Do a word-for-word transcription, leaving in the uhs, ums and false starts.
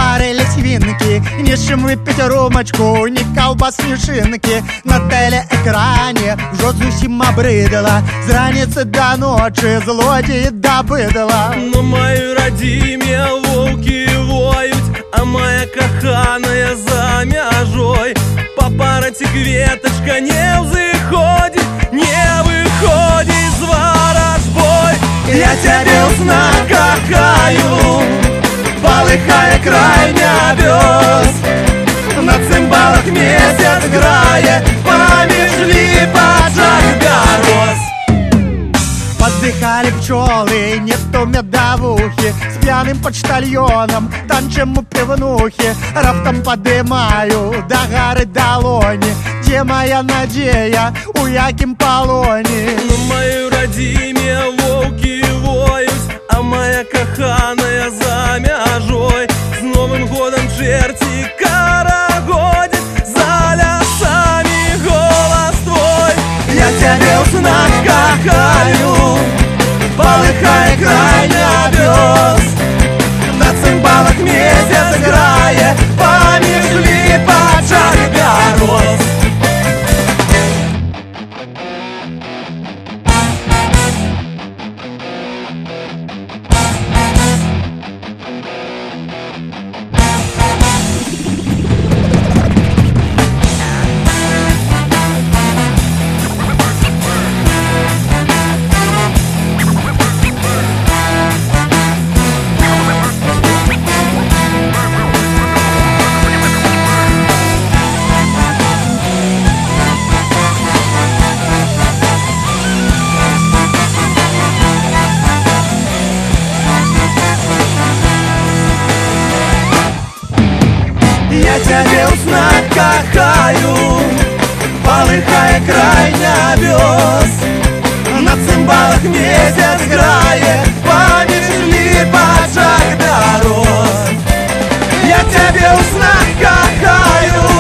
жарили свинки, нічим випить румочку, ні ковбас, ні шинки. На телеекрані вже зовсім обридала, з раниці до ночі злодії до бидала. На моїй родині вовки воють, а моя коханая за мяжой. Папараці кветочка не взыходит, не выходит з ворожбой. Я тебе у снах кохаю, полыхая край небес. На цимбалах месяц грає, поміж липочок берез. Поддыхали пчелы, нету медовухи, с пьяным почтальоном танчим у пивнухи. Раптом подымаю до горы долони, где моя надея, у яким полоні. На моей родине волки воют, а моя коханая за мяжой. С Новым годом черти карагодит, за лясами голос твой. Я тебя у снах кохаю, полыхая край небес. На цимбалах месяц грає, поміж липочок берез. Я тебя у снах кохаю, полыхая край небес. На цимбалах месяц грає, поміж липочок берез. Я тебя у снах кохаю,